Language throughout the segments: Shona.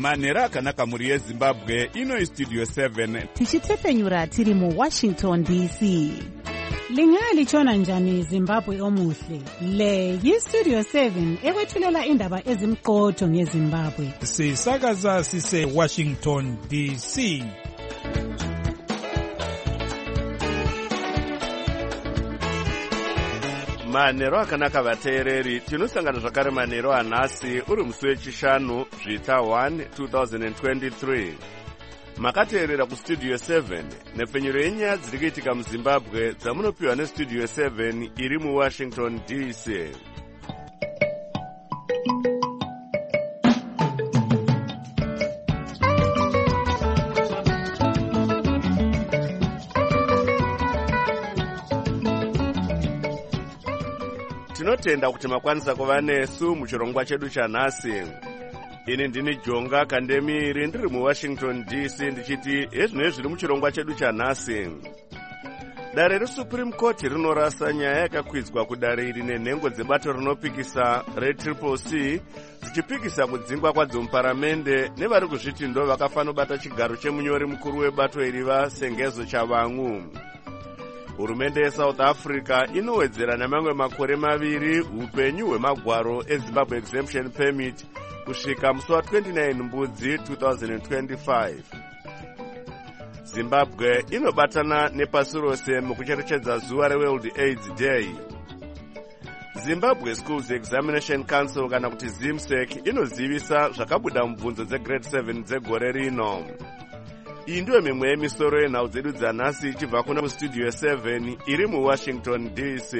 manhero akanaka mhuri yezimbabwe. Ino Studio 7 tichitepfenyura tiri muWashington DC. Lingalitshona njani Zimbabwe omuhle? Le yiStudio 7 ekwethulela indaba ezimqotho ngeZimbabwe. Sisakaza sise Washington DC. Manhero akanaka vateereri, tinosangana zvakare manhero anhasi uri musi wechishanu zvita 1 2023. Makateerera kuStudio 7 nepfenyuro yenyaya dziri kuitika muZimbabwe dzamunopiwa neStudio 7 iri muWashington DC. Tinotenda kuti makwanisa kuva nesu muchirongwa chedu chanhasi. Ini ndini Jonga Kandemiri ndiri muWashington DC ndichiti ezvinezvi zviri muchirongwa chedu chanhasi. Dare reSupreme Court rinorasa nyaya yakakwidzwa kudare iri nenhengo dzebato rinopikisa reCCC dzichipikisa kudzingwa kwadzo muparamende nevari kuzviti ndo vakafanobata chigaro chemunyori mukuru webato iri vaSengezo Chavang'u. Hurumende yeSouth Africa inowedzera nemamwe makore maviri upenyu hwemagwaro eZimbabwe Exemption Permit kusvika musi wa29 Mbudzi 2025. Zimbabwe inobatana nepasi rose mukucherechedza zuva reWorld AIDS Day. Zimbabwe Schools Examination Council kana kuti ZIMSEC inozivisa zvakabuda mubvunzo dzegrade 7 dzegore rino. Iyi ndiyo mimwe yemisoro yenhau dzedu dzanhasi ichibva kuna kuStudio 7 iri muWashington DC.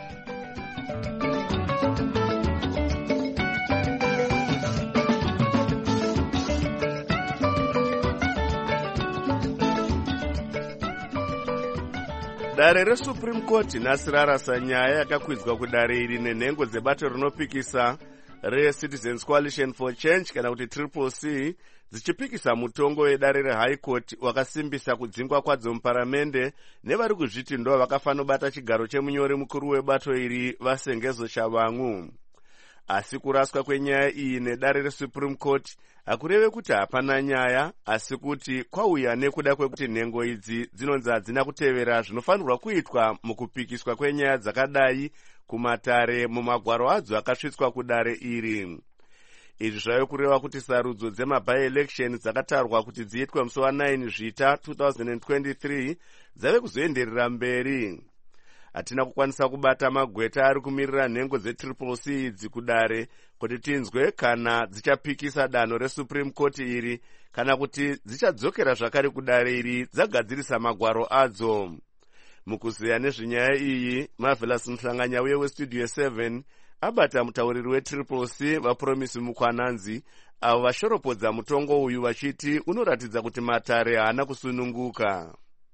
Dare reSupreme Court nhasi rarasa nyaya yakakwidzwa kudare iri nenhengo dzebato rinopikisa reCitizens Coalition for Change kana kuti CCC dzichipikisa mutongo wedare reHigh Court wakasimbisa kudzingwa kwadzo muparamende nevari kuzviti ndo vakafanobata chigaro chemunyori mukuru webato iri vaSengezo Chavang'u. Asi kuraswa kwenyaya iyi nedare reSupreme Court hakureve kuti hapana nyaya, asi kuti kwauya nekuda kwekuti nhengo idzi dzinonzi hadzina kutevera zvinofanirwa kuitwa mukupikiswa kwenyaya dzakadai kumatare mumagwaro adzo akasvitswa kudare iri. Izvi zvave kureva kuti sarudzo dzemaby-election dzakatarwa kuti dziitwe musi wa9 zvita 2023 dzave kuzoenderera mberi. Hatina kukwanisa kubata magweta ari kumirira nhengo dzeCCC idzi kudare kuti tinzwe kana dzichapikisa danho reSupreme Court iri kana kuti dzichadzokera zvakare kudare iri dzagadzirisa magwaro adzo. Mukuziya nezvenyaya iyi, Marvelous Mhlanganyauye weStudio 7 abata mutauriri weCCC vaPromisi Mukwananzi avo vashoropodza mutongo uyu vachiti unoratidza kuti matare haana kusununguka.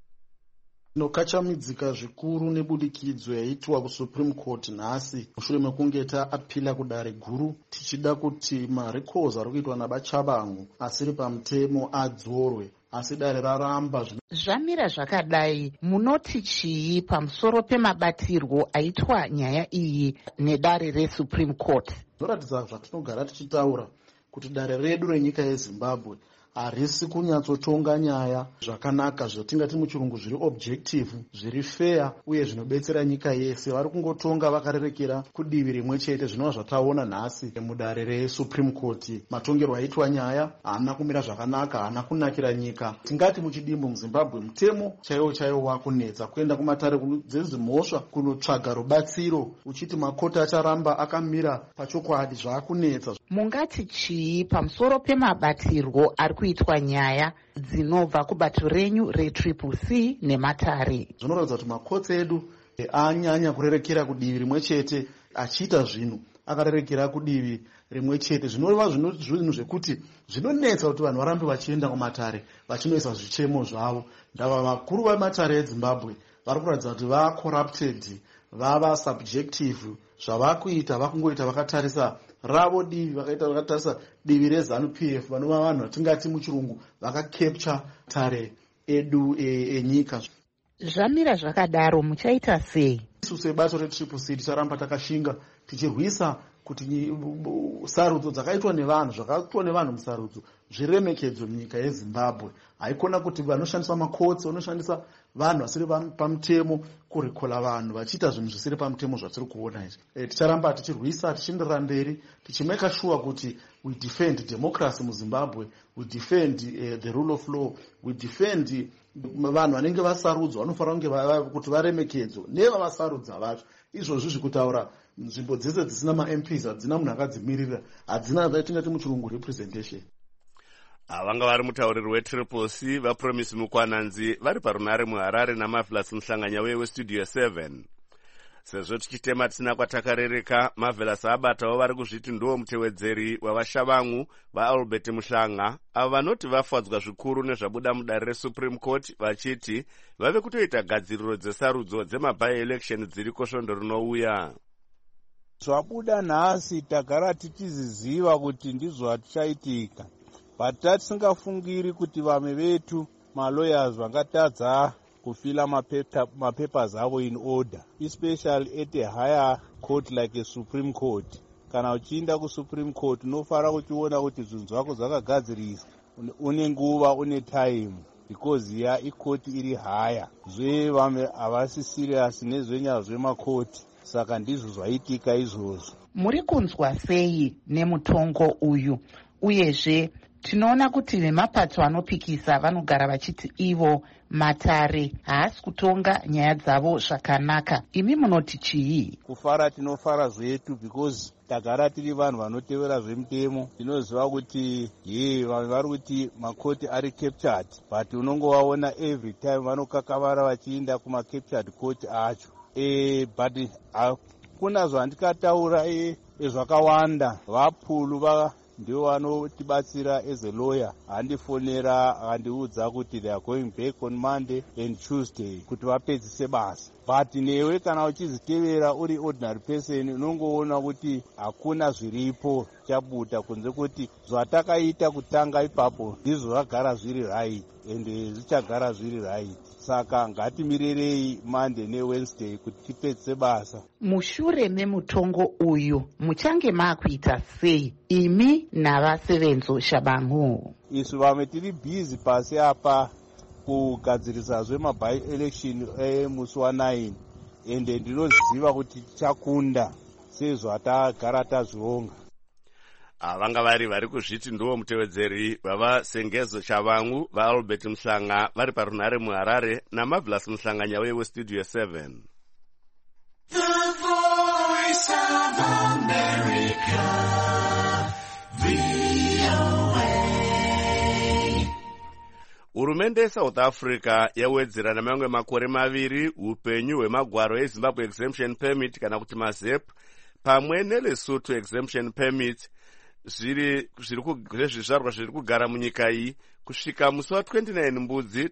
Tinokachamidzika zvikuru nebudikidzo yaitwa kuSupreme Court nhasi mushure mekunge taapila kudare guru tichida kuti marecords ari kuitwa nabaChavang'u asiri pamutemo adzorwe, asi dare raramba. Zvamira zvakadai, munoti chii pamusoro pemabatirwo aitwa nyaya iyi nedare reSupreme Court? Zvinoratidza zvatinogara tichitaura kuti dare redu renyika yeZimbabwe harisi kunyatsotonga nyaya zvakanaka zvatingati muchirungu zviri objective, zviri fair uye zvinobetsera nyika yese. Vari kungotonga vakarerekera kudivi rimwe chete, zvinova zvataona nhasi mudare reSupreme Court. Matongerwo aitwa nyaya haana kumira zvakanaka, haana kunakira nyika. Tingati muchidimbu muZimbabwe mutemo chaiwo wakunetsa kuenda kumatare dzezimhosva kunotsvaga rubatsiro, uchiti makoti acharamba akamira pachokwadi zvaakunetsa. Mungati chii pamusoro pemabatirwo ari kuitwa nyaya dzinobva kubato renyu reCCC nematare? Zvinoratidza kuti makotsi edu anyanya kurerekera kudivi rimwe chete, achiita zvinhu akarerekera kudivi rimwe chete. Zvinova zvinhu zvekuti zvinonetsa kuti vanhu varambe vachienda kumatare vachinoisa zvichemo zvavo. Ndava vakuru vematare eZimbabwe vari kuratidza kuti vacorrupted, vava subjective. Zvavakuita vakungoita vakatarisa ravo divi, vakatarisa divi reZANU-PF, vanova vanhu vatingati muchirungu vakacapture tare edu enyika. Zvamira zvakadaro muchaita sei? Isu sebato reCCC ticharamba takashinga tichirwisa kuti sarudzo dzakaitwa nevanhu, zvakaitwa nevanhu musarudzo zviremekedzwe munyika yeZimbabwe. Haikona kuti vanoshandisa makotsi, vanoshandisa vanhu vasiri pamutemo kurikola vanhu vachiita zvinhu zvisiri pamutemo zvatiri kuona izvi. Ticharamba tichirwisa, tichienderera mberi, tichimeka sure kuti we defend democracy muZimbabwe, we defend the rule of law, we defend vanhu vanenge vasarudzwa vanofanira kuti varemekedzwe nevavasarudza vacho. Izvozvi zvekutaura nzvimbo dzese dzisina ma-MPs hadzina munhu akadzimirira, hadzina vatingati muchirungu representation. Vanga vari mutauriri wetriple C vaPromise Mukwananzi vari parunare muHarare naMarvelous Muhlanganya weStudio 7. Sezvo tichitema tisina kwatakarereka, Marvelous abatawo vari kuzviti ndiwo mutevedzeri wavashavangu vaAlbert Muhlanga, avo vanoti vafadzwa zvikuru nezvabuda mudare reSupreme Court vachiti vave kutoita gadziriro dzesarudzo dzemaby-election dziriko svondo rinouya. Zvabuda nhasi tagara tichiziziva kuti ndizvo zvatichaitika, but tatisingafungiri kuti vamwe vetu malawyers vangatadza kufila mapapers avo in order, especially at a higher court like a Supreme Court. Kana uchiinda kuSupreme Court unofara kuchiona kuti zvinhu zvako zvakagadziriswa, une nguva, une time, because ya ikoti iri higher. Vamwe havasi serious nezvenyaya zvemakoti, saka ndizvo zvaitika izvozvo. Muri kunzwa sei nemutongo uyu? Uyezve tinoona kuti vemapato anopikisa vanogara vachiti ivo matare haasi kutonga nyaya dzavo zvakanaka. Imi munoti chii? Kufara tinofara zvetu because tagara tiri vanhu vanotevera zvemutemo. Tinoziva kuti vamwe vari kuti makoti ari captured, but unongovaona every time vanokakavara vachiinda kuma-captured court acho. But kuna zvandikataura zvakawanda, vapulu ndiwo vanotibatsira as a lawyer. Handifonera handiudza kuti they are going back on Monday and Tuesday kuti vapedzise basa. But newe kana uchizitevera uri ordinary person unongoona kuti hakuna zviripo chabuda kunze kuti zvatakaita kutanga ipapo ndizvo zvagara zviri right and zvichagara zviri right. Saka ngatimirerei Monday neWednesday kuti tipedzise basa. Mushure memutongo uyu muchange makuita sei imi navasevenzo Shabangu? Isu vamwe tiri busy pasi apa kugadzirisa zvemaby-election musi wa9 ende ndinoziva kuti tichakunda sezvo atagara tazvionga. Vanga vari kuzviti ndiwo mutevedzeri vavaSengezo Shavangu vaAlbert Muhlanga vari parunare muHarare naMarvelous Muhlanganya weStudio 7. The Voice of America, VOA. Hurumende yeSouth Africa yawedzera namamwe makore maviri upenyu hwemagwaro eZimbabwe Exemption Permit kana kuti maZEP pamwe neLesotho Exemption Permit zvezvizvarwa zviri kugara munyika iyi kusvika musi wa29 Mbudzi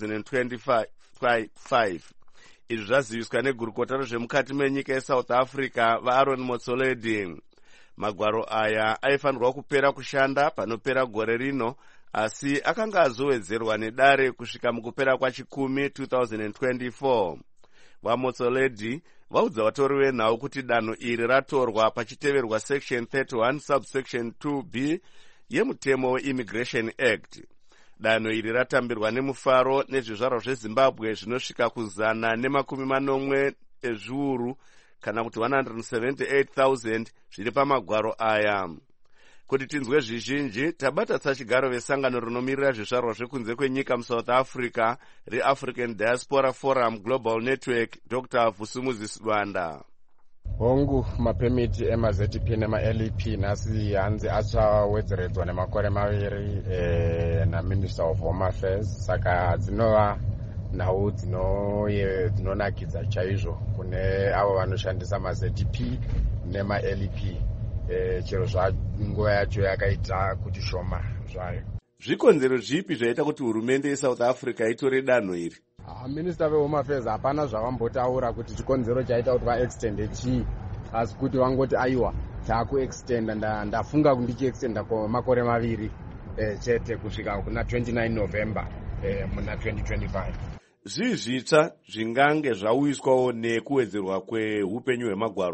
2025. Izvi zvaziviswa negurukota rezvemukati menyika yeSouth Africa vaAaron Motsoaledi. Magwaro aya aifanirwa kupera kushanda panopera gore rino, asi akanga azowedzerwa nedare kusvika mukupera kwachikumi 2024. VaMotsoaledi vaudza vatori venhau kuti danho iri ratorwa pachiteverwa section 31 subsection 2b yemutemo weImmigration Act. Danho iri ratambirwa nemufaro nezvizvarwa zveZimbabwe zvinosvika ku180 ezviuru kana kuti 178,000 zviri pamagwaro aya. Kuti tinzwe zvizhinji, tabata chigaro vesangano rinomirira zvizvarwa zvekunze kwenyika muSouth Africa reAfrican Diaspora Forum Global Network, Dr. Vusumuzi Sibanda. Hongu mapemiti emaZP nemaLEP nhasi hanzi achawedzeredzwa nemakore maviri naMinister of Home Affairs, saka dzinova nhau dzinonakidza chaizvo kune avo vanoshandisa maZP nemaLEP. Chero nguva yacho yakaita kuti shoma zvayo. Zvikonzero zvipi zvaita kuti hurumende yeSouth Africa itore danho iri? Minister veHome Affairs hapana zvavambotaura kuti chikonzero chaita kuti vaextende chii, asi kuti vangoti aiwa taakuextenda, ndafunga kuti ndichiextenda kwamakore maviri chete kusvika kuna 29 November muna 2025. Zvii zvitsva zvingange zvauyiswawo nekuwedzerwa kweupenyu hwemagwaro uku?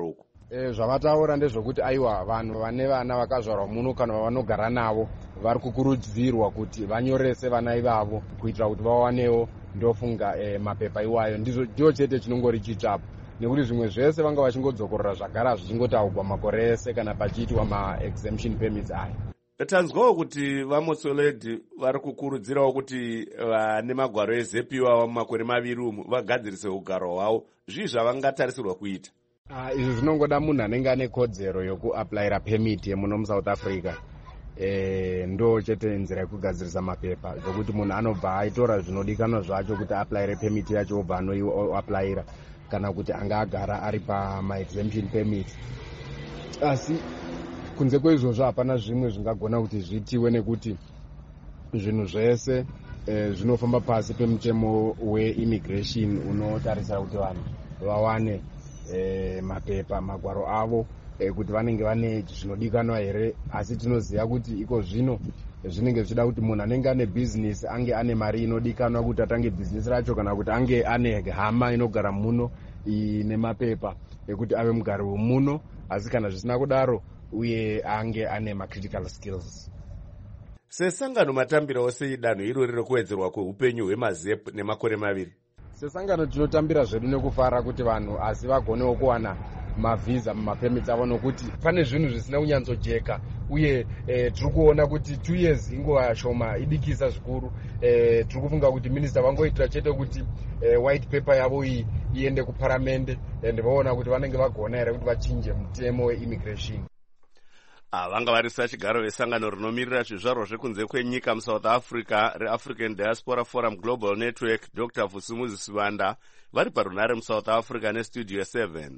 Zvavataura ndezvokuti aiwa vanhu vane vana vakazvarwa muno kana vanogara navo vari kukurudzirwa kuti vanyorese vana ivavo kuitira kuti vawanewo ndofunga mapepa iwayo ndicho chete chinongori chitsvapo, nekuti zvimwe zvese vanga vachingodzokorora zvagara zvichingotaurwa makore ese kana pachiitwa ma-exemption permits aya. Tanzwawo kuti vaMotsoaledi vari kukurudzirawo kuti vane magwaro ezepiwa mumakore 2 umu vagadzirise ugaro hwavo. Zvii zvavangatarisirwa kuita? Izvi zvinongoda munhu anenge ane kodzero yokuaplayira permit yemuno muSouth Africa. Ndo chete nzira yekugadzirisa mapepa zvokuti munhu anobva aitora zvinodikanwa zvacho kuti aplayire permit yacho obva anoaplayira kana kuti anga agara ari pama-exemption permit. Asi kunze kweizvozvo hapana zvimwe zvingagona kuti zvitiwe, nekuti zvinhu zvese zvinofamba pasi pemutemo weimmigration unotarisira kuti vanhu vawane mapepa magwaro avo kuti vanenge vane zvinodikanwa here. Asi tinoziva kuti iko zvino zvinenge zvichida kuti munhu anenge ane bhizinesi ange ane mari inodikanwa kuti atange bhizinesi racho, kana kuti ange ane hama inogara muno ine mapepa ekuti ave mugari wemuno. Asi kana zvisina kudaro uye ange ane macritical skills. Sesangano matambirawo sei danho irori rekuwedzerwa kweupenyu hwemazep nemakore 2? Sesangano tinotambira zvedu nekufara kuti vanhu asi vagonewo kuwana mavhiza mumapemits avo, nokuti pane zvinhu zvisina kunyatsojeka uye tiri kuona kuti 2 years inguva shoma idikisa zvikuru. Tiri kufunga kuti minista vangoitira chete kuti white paper yavo iyi iende kuparamende and vaona kuti vanenge vagona here kuti vachinje mutemo weimmigration. Vanga varisa chigaro vesangano rinomirira zvizvarwa zvekunze kwenyika muSouth Africa reAfrican Diaspora Forum Global Network, Dr. Vusumuzi Sibanda, vari parunare muSouth Africa neStudio 7.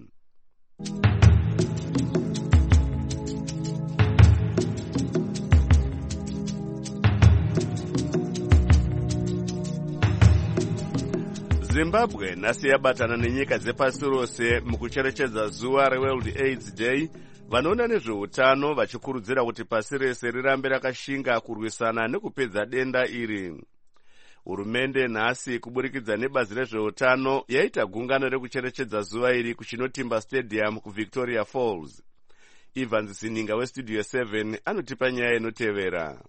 Zimbabwe nhasi yabatana nenyika dzepasi rose mukucherechedza zuva reWorld AIDS Day. Vanoona nezveutano vachikurudzira kuti pasi rese rirambe rakashinga kurwisana nekupedza denda iri. Hurumende nhasi kuburikidza nebazi rezveutano yaita gungano rekucherechedza zuva iri kuChinotimba Stadium kuVictoria Falls. Evans Sininga weStudio 7 anotipa nyaya inotevera.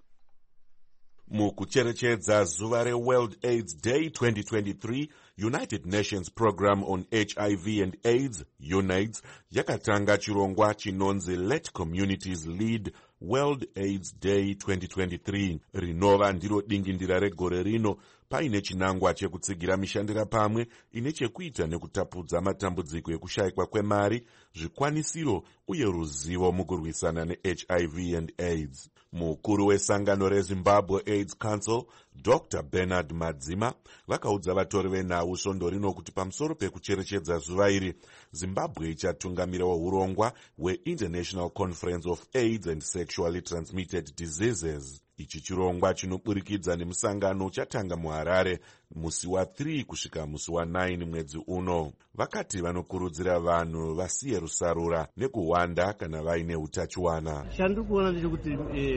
Mukucherechedza zuva reWorld AIDS Day 2023, United Nations Program on HIV and AIDS, UNAIDS, yakatanga chirongwa chinonzi Let Communities Lead World AIDS Day 2023, rinova ndiro dingindira regore rino paine chinangwa chekutsigira mishandira pamwe ine chekuita nekutapudza matambudziko ekushayikwa kwemari, zvikwanisiro uye ruzivo mukurwisana neHIV and AIDS. Mukuru wesangano reZimbabwe AIDS Council, Dr. Bernard Madzima, vakaudza vatori venhau svondo rino kuti pamusoro pekucherechedza zuva iri, Zimbabwe ichatungamirawo urongwa hweInternational Conference of AIDS and Sexually Transmitted Diseases. Ichi chirongwa chinoburikidza nemusangano uchatanga muHarare musi wa3 kusvika musi wa9 mwedzi uno. Vakati vanokurudzira vanhu vasiye rusarura nekuwanda kana vaine utachiwana. Chandiri kuona ndechekuti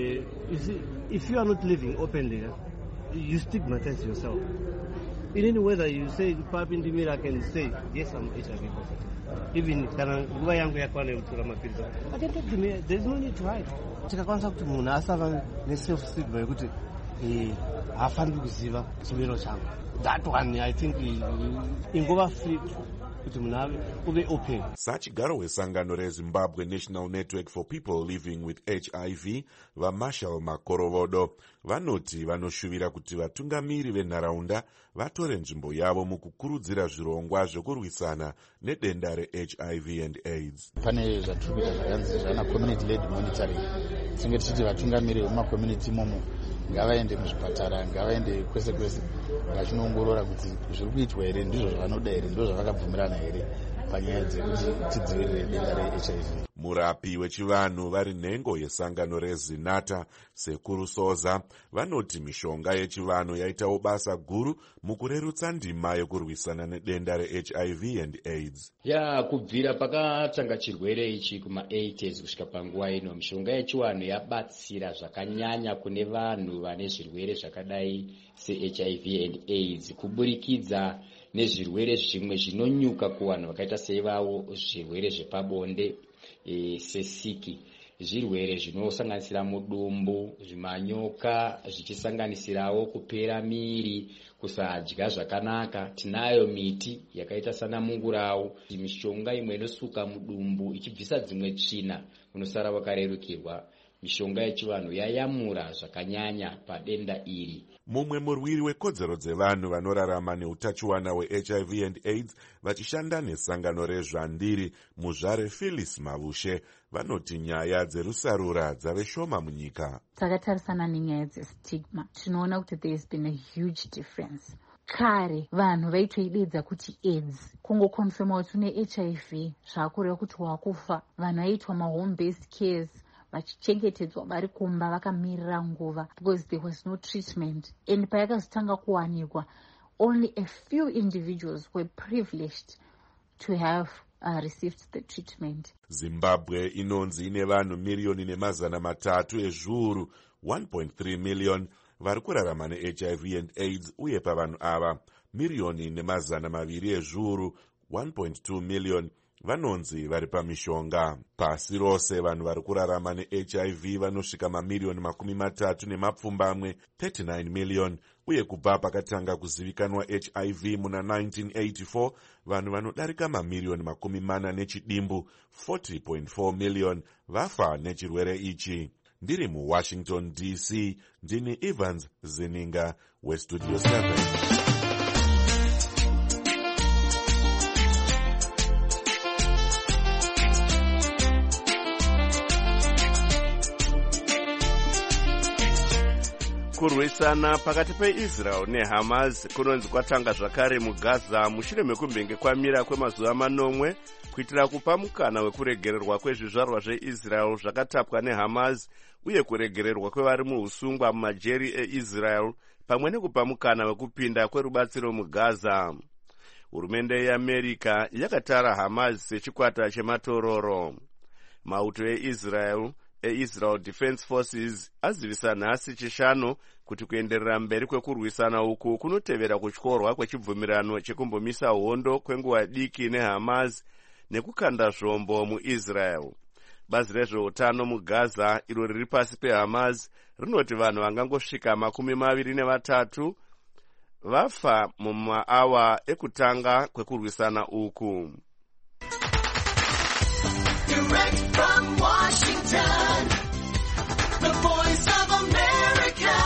if you are not living openly, you stigmatize yourself. In whether you say papi ndimira, I can say yes, I'm HIV positive. Even kana nguva yangu yakwana yekutora mapirizi, I can take them. There's no need to hide. Tikakwanisa kuti munhu asava neself stigma yekuti hafaniri kuziva chimiro changu, that one I think ingova free kuti munhu ave uve open. Sachigaro wesangano reZimbabwe National Network for People Living with HIV, vaMarshall Makorovodo, vanoti vanoshuvira kuti vatungamiri venharaunda vatore nzvimbo yavo mukukurudzira zvirongwa zvekurwisana nedenda reHIV and AIDS. Pane zvatiri kuita zvakanzi zvana community led monitoring. Tinge tichiti vatungamiri vemacommunity imomo ngavaende muzvipatara, ngavaende kwese kwese vachinoongorora kuti zviri kuitwa here, ndizvo zvavanoda here, ndizvo zvavakabvumirana here panyaya dzekuti tidzivirire denda reHIV. Murapi wechivanhu vari nhengo yesangano reZinata, Sekuru Soza, vanoti mishonga yechivanhu yaitawo basa guru mukurerutsa ndima yokurwisana nedenda reHIV and AIDS. Kubvira pakatanga chirwere ichi kuma80s kusvika panguva ino, mishonga yechivanhu yabatsira zvakanyanya kune vanhu vane zvirwere zvakadai seHIV and AIDS kuburikidza nezvirwere zvimwe zvinonyuka kuvanhu vakaita sevavo, zvirwere zvepabonde sesiki, zvirwere zvinosanganisira mudumbu, zvimanyoka, zvichisanganisirawo kupera miri, kusadya zvakanaka. Tinayo miti yakaita sana mungurawu, mishonga imwe inosuka mudumbu ichibvisa dzimwe tsvina, unosara wakarerukirwa. Mishonga yechivanhu yayamura zvakanyanya padenda iri. Mumwe murwiri wekodzero dzevanhu vanorarama neutachiwana hweHIV and AIDS vachishanda nesangano rezvandiri muzvare Phyllis Mavushe vanoti nyaya dzerusarura dzave shoma munyika. Takatarisana nenyaya dzestigma, tinoona kuti there has been a huge difference. Kare vanhu vaitoidedza kuti AIDS, kungokonfirma kuti une HIV zvakureva kuti wakufa. Vanhu vaitwa mahome based cares, vachichengetedzwa vari kumba vakamirira nguva, because there was no treatment. And payakazotanga kuwanikwa, only a few individuals were privileged to have received the treatment. Zimbabwe inonzi ine vanhu 1,300,000 ezviuru 1.3 million vari kurarama neHIV and AIDS, uye pavanhu ava 1,200,000 ezviuru 1.2 million vanonzi vari pamishonga. Pasi rose vanhu vari kurarama neHIV vanosvika mamiliyoni 30 39 million, uye kubva pakatanga kuzivikanwa HIV muna 1984 vanhu vanodarika mamiliyoni 40 nechidimbu 40.4 million vafa nechirwere ichi. Ndiri muWashington DC, ndini Evans Zininga weStudio 7. Kurwisana pakati peIsrael neHamas kunonzi kwatanga zvakare muGaza mushure mekunge kwamira kwemazuva 9 kuitira kupa mukana wekuregererwa kwezvizvarwa zveIsrael zvakatapwa neHamas uye kuregererwa kwevari muusungwa mumajeri eIsrael pamwe nekupa mukana wekupinda kwerubatsiro muGaza. Hurumende yeAmerica yakatara Hamas sechikwata chematororo. Mauto eIsrael Defense Forces azivisa nhasi chishanu kuti kuenderera mberi kwekurwisana uku kunotevera kutyorwa kwechibvumirano chekumbomisa hondo kwenguva diki neHamas nekukanda zvombo muIsrael. Bazi rezveutano muGaza iro riri pasi peHamas rinoti vanhu vangangosvika 23 vafa mumaawa ekutanga kwekurwisana uku. Direct from Washington, the voice of America,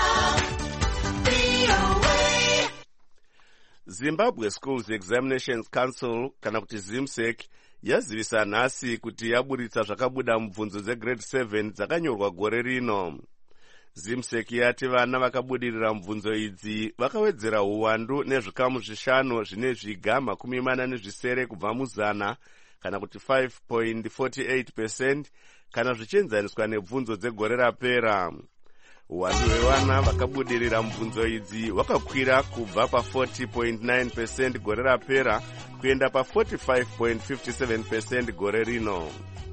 VOA. Zimbabwe Schools Examinations Council, kana kuti ZIMSEC, yazivisa nhasi kuti yaburitsa zvakabuda mubvunzo dzegrade 7 dzakanyorwa gore rino. ZIMSEC yati vana vakabudirira mubvunzo idzi vakawedzera uwandu nezvikamu 5 zvine zviga 47 kubva muzana, kana kuti 5.48%, kana zvichienzaniswa nebvunzo dzegore rapera. Uwandu hwevana vakabudirira mubvunzo idzi hwakakwira kubva pa40.9% gore rapera kuenda pa45.57% gore rino.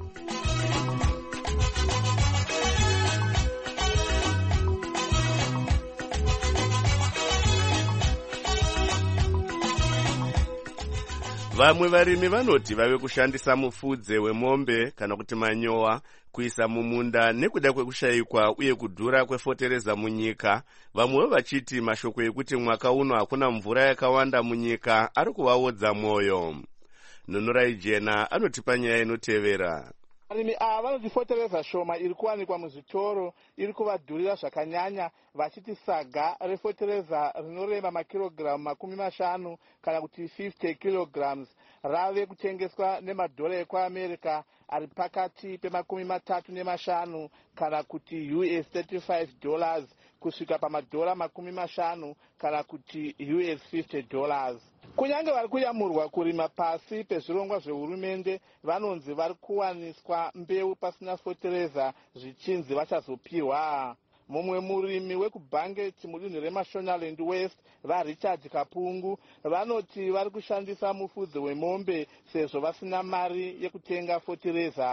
Vamwe varimi vanoti vave kushandisa mufudze wemombe kana kuti manyowa kuisa mumunda nekuda kwekushayikwa uye kudhura kwefotereza munyika. Vamwe vachiti mashoko ekuti mwaka uno hakuna mvura yakawanda munyika ari kuvaodza mwoyo. Nunurai Jena anotipa nyaya inotevera. Varimi ava vanoti fotereza shoma iri kuwanikwa muzvitoro iri kuvadhurira zvakanyanya, vachiti saga refotereza rinorema makirogiramu 50 kana kuti 50 kilograms rave kutengeswa nemadhora ekuAmerica ari pakati pe$35 kana kuti $35 kusvika pamadhora $50 kana kuti $50. Kunyange vari kuyamurwa kurima pasi pezvirongwa zvehurumende, vanonzi vari kuwaniswa mbeu pasina fotereza zvichinzi vachazopiwa. Mumwe murimi wekubhange mudunhu reMashonaland West, vaRichard Kapungu, vanoti vari kushandisa mufudze wemombe sezvo vasina mari yekutenga fotereza.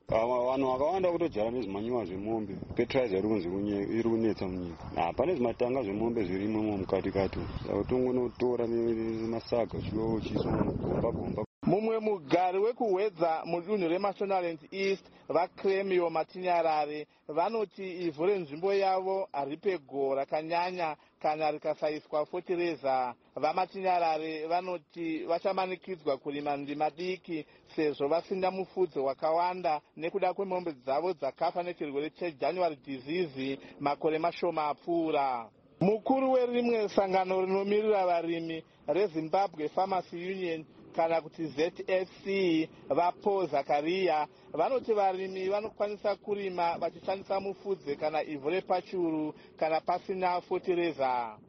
vanhu vakawanda kutodyara nezvimanyowa zvemombe fertilizer iri kunetsa munyika. Hapana zvimatanga zvemombe zvirimo mukatikati saka tongonotora nemasaga chiisa mugomba. Mumwe mugari wekuhwedza mudunhu reMashonaland East vaClemio Matinyarare vanoti ivhu renzvimbo yavo haripego rakanyanya kana rikasaiswa fotireza. VaMatinyarare vanoti vachamanikidzwa kurima ndima diki sezvo vasina mufudze wakawanda nekuda kwemombe dzavo dzakafa nechirwere cheJanuary disease makore mashoma apfuura. Mukuru werimwe sangano rinomirira varimi reZimbabwe Farmers Union kana kuti ZFC vaPaul Zakaria vanoti varimi vanokwanisa kurima vachishandisa mufudze kana ivhu repachuru kana pasina fotireza.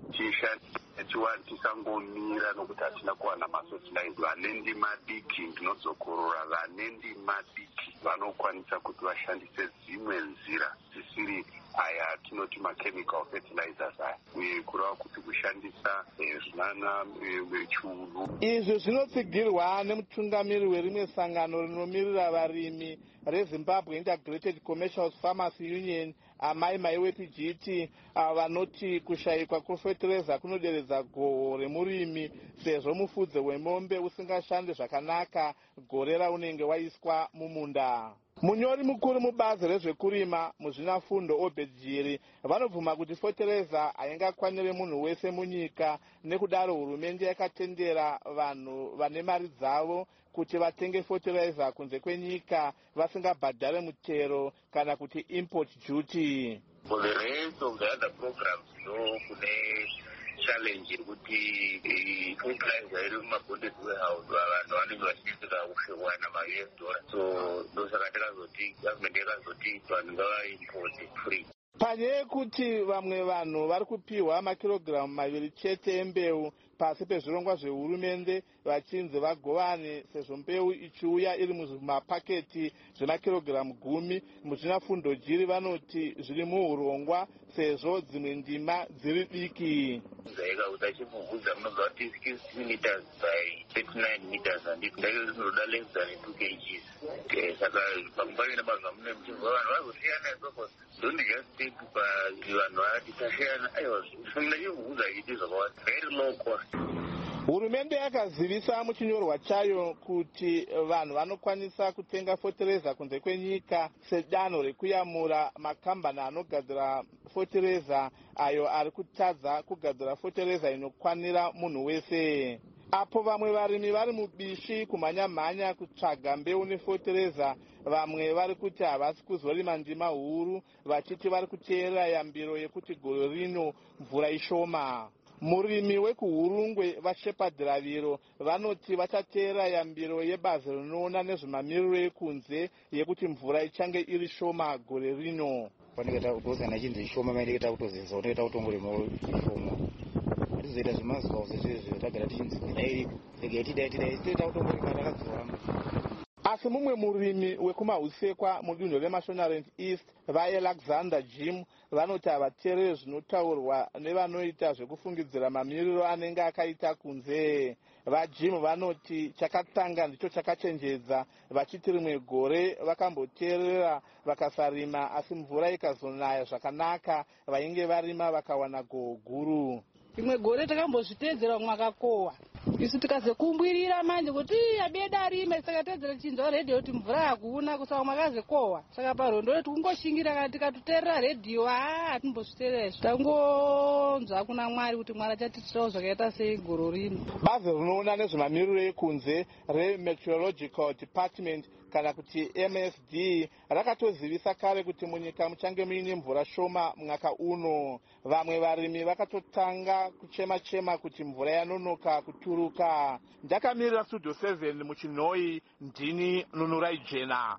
Tisangomira nokuti hatina kuwana masotilaizi. Vane ndima diki ndinozokorora, vane ndima diki vanokwanisa kuti vashandise dzimwe nzira dzisiri aya tinoti machemical fertilizers aya, uye kureva kuti kushandisa zvinana chiuru. Izvi zvinotsigirwa nemutungamiri werimwe sangano rinomirira varimi reZimbabwe Integrated Commercial Farmers Union Amai Maiwe PGT vanoti kushayikwa kwefertilizer kunoderedza goho remurimi sezvo mufudze wemombe usingashande zvakanaka gore raunenge waiswa mumunda. Munyori mukuru mubazi rezvekurima muzvinafundo Obedjiri vanobvuma kuti fertilizer haingakwanire munhu wese munyika, nekudaro hurumende yakatendera vanhu vane mari dzavo kuti vatenge fertilizer kunze kwenyika vasingabhadhare mutero kana kuti import duty. For the rest of the other programs, kune challenge yekuti fertilizer iri mumabonded warehouse vanhu vanenge vachisvika kuwana ma$US. So ndosaka takazoti government yakazoti vanhu ngavaimporte free. Panyaya yekuti vamwe vanhu vari kupiwa makirogiramu 2 chete embeu pasi pezvirongwa zvehurumende vachinzi vagovane sezvo mbeu ichiuya iri muzvimapaketi zvemakirogiramu 10, muzvinafundo Jiri vanoti zviri muurongwa sezvo dzimwe ndima dziri diki. Uchimubvunza munobva kuti 60 meters by 39 meters handiti ndake zvinoda less than 2 kgs. Saka panguvai nemazuva mune muchibva vanhu vazosiyana izvoko. Don't just think vanhu vati tasiyana. Aiwa ndachimubvunza chiti zvakawanda very low cost. Hurumende yakazivisa muchinyorwa chayo kuti vanhu vanokwanisa kutenga fertilizer kunze kwenyika sedanho rekuyamura makambani anogadzira fertilizer ayo ari kutadza kugadzira fertilizer inokwanira munhu wese. Apo vamwe varimi vari mubishi kumhanya-mhanya kutsvaga mbeu nefertilizer, vamwe vari kuti havasi kuzorima ndima huru vachiti vari kuteerera yambiro yekuti gore rino mvura ishoma. Murimi wekuhurungwe vaShepherd Raviro vanoti vachateera yambiro yebazi rinoona nezvemamiriro ekunze yekuti mvura ichange iri shoma gore rino. Panenge kutozana chinzi ishoma maile kutozenza unoita kutongorema ishoma. Hatizoita zvemazuva sezvo tagara tichinzi dairiko. Toita kutongorema takadzorama. Asi mumwe murimi wekumahusekwa mudunhu reMashonaland East vaAlexander Jim vanoti havateereri zvinotaurwa nevanoita zvekufungidzira mamiriro anenge akaita kunze. VaJim vanoti chakatanga ndicho chakachenjedza, vachiti rimwe gore vakamboteerera vakasarima asi mvura ikazonaya zvakanaka vainge varima vakawana goho guru. Rimwe gore takambozviteedzera mwakakohwa isu tikazokumbirira manje kuti abeda arime, saka teedzera chinzwa redhiyo kuti mvura hakuna kusaka mwakazokohwa. Saka parondo retu kungoshingira kana tikatuteerera redhiyo hatimbozviteerera izvo, tangonzwa kuna Mwari kuti Mwari achatitirawo zvakaita sei goro rino. Bazi rinoona nezvemamiriro ekunze reMeteorological Department kana kuti MSD rakatozivisa kare kuti munyika muchange muine mvura shoma mwaka uno. Vamwe varimi vakatotanga kuchema-chema kuti mvura yanonoka kuturuka. Ndakamirira Studio 7 muchinhoi, ndini Nunurai Jena.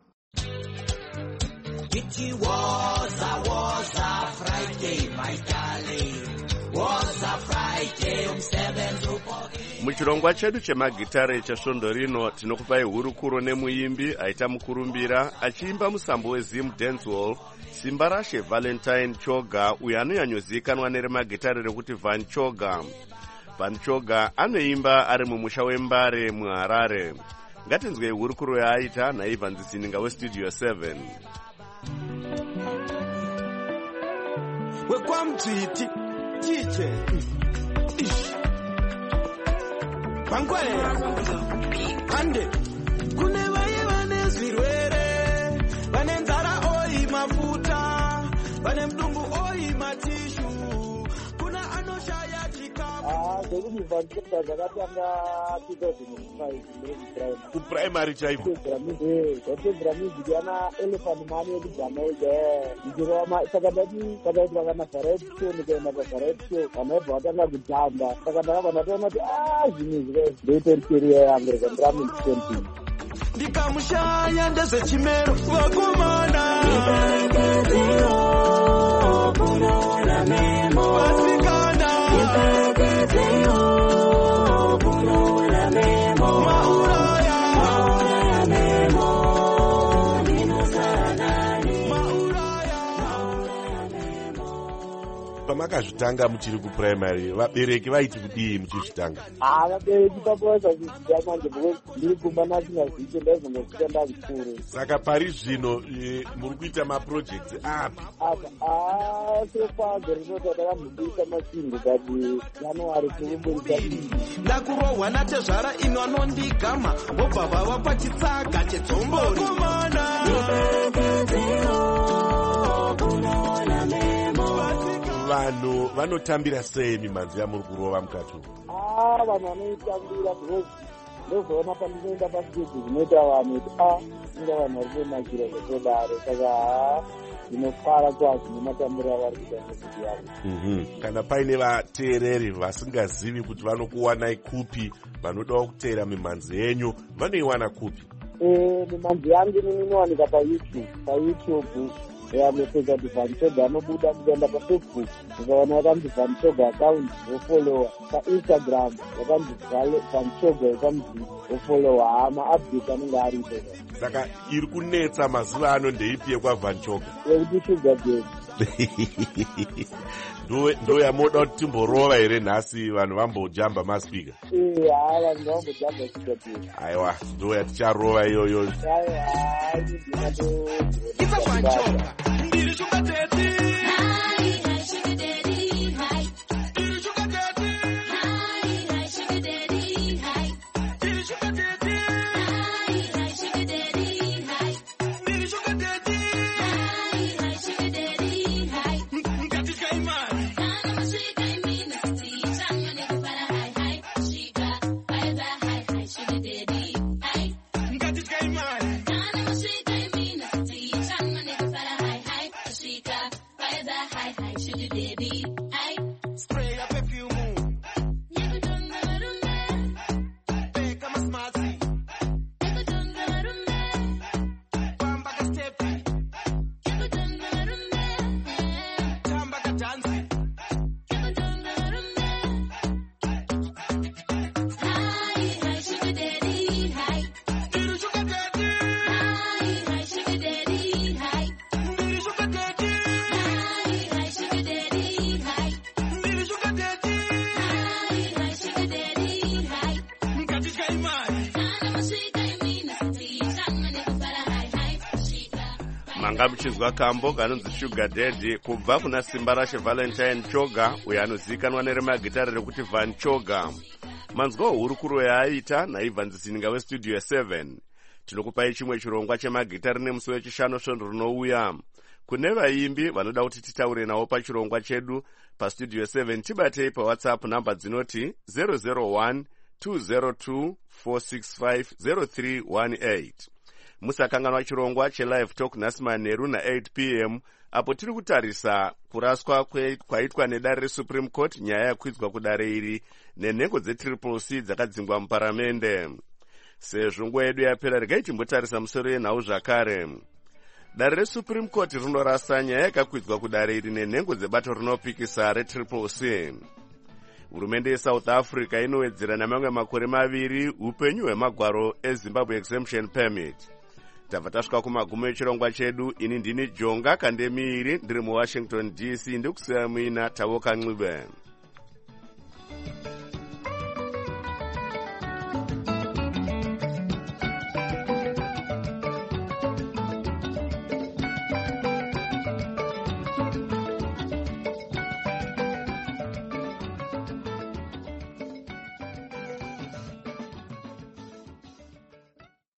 It was a Friday, my darling. Was a Friday, muchirongwa chedu chemagitare chesvondo rino tinokupai hurukuro nemuimbi aita mukurumbira achiimba musambo weZim Dancehall simba rashe Valentine Choga, uyo anonyanyozivikanwa neremagitare rekuti Van Choga. Van Choga anoimba ari mumusha wembare muHarare. Ngatinzwei hurukuro yaaita naIvan Zininga westudio 7. wekwamtiti tije pangwera hande kune vaye vane zvirwere vane nzara oi mafuta vane mdumbu oi matishu kuna anoshaya chikafu zvekuti vancheka zvakatanga 2005 kuprimary chaiko zvatedzera music yana elephant mani yekujamaica ndichiroma saka ndati pakaiti vakana variety show ndikaenda pavariety show vanobva vatanga kutamba saka ndakabva ndatoona kuti zvinhu zvika ndoitori keriya yangu rekandirami ndichempini ndikamushaya ndezvechimero vakomana vasikana pamakazvitanga muchiri kuprimary vabereki vaiti kudii muchizvitanga? vabereki papoesa zviziva manje ndiri kumba nasingaziche ndaizongosvika ndazvikuru. Saka pari zvino muri kuita maprojects api? sefazo rinoti takambobuisa machingu kati january kububurisa ndakurohwa natezvara ino anondigama vobva vava pachitsaga chedzombori vanhu vanotambira sei mimhanzi yamuri kurova mukati umu? vanhu vanoitambira ndozoona pandinoenda pastage zvinoita vanhu kuti inga vanhu vari kumakira zvotodaro saka ndinofara kwazvo nematambiro avari kuita music yavo. Kana paine vateereri vasingazivi kuti vanokuwanai kupi, vanodawo kuteera mimhanzi yenyu, vanoiwana kupi? mimhanzi yangu inowanika payoutube yamepedza kuti Vanchoga anobuda kuenda pafacebook ukaona yakanzi Vanchoga account wofollowa, painstagram yakanzi Vanchoga yakanzi wofollowa, maupdate anenge aripo. Saka iri kunetsa mazuva ano ndeipi yekwaVanchoga? Yekuti Sugar Daddy. ndo yamoda kuti timborova here nhasi vanhu vambojamba maspika? vanhu vambojamba Sugar Daddy. Aiwa, ndo yaticharova iyoyo. Vanchoga ndiri Sugar Daddy. manga muchinzwa kambo kanonzi Sugar Daddy kubva kuna simba rashe Valentine Choga, uyo anozivikanwa neremagitare rekuti Vanchoga. Manzwa hurukuro yaaita naIvan Zininga westudio 7. Tinokupai chimwe chirongwa chemagitare nemusi wechishanu svondo rinouya. Kune vaimbi vanoda kuti titaure navo pachirongwa chedu pastudio 7, tibatei paWhatsApp namba dzinoti 001 202 465 0318. Musakanganwa chirongwa chelive talk nhasi manheru na8 p.m. apo tiri kutarisa kuraswa kwaitwa nedare reSupreme Court nyaya yakwidzwa kudare iri nenhengo dzeCCC dzakadzingwa muparamende. Sezvo nguva yedu yapera, regai timbotarisa musoro yenhau zvakare. Dare reSupreme Court rinorasa nyaya yakakwidzwa kudare iri nenhengo dzebato rinopikisa reCCC. Hurumende yeSouth Africa inowedzera namamwe makore 2 upenyu hwemagwaro eZimbabwe Exemption Permit. Tabva tasvika kumagumo echirongwa chedu. Ini ndini Jonga Kandemiri, ndiri muWashington DC, ndikusiya muina Tavoka Ncube.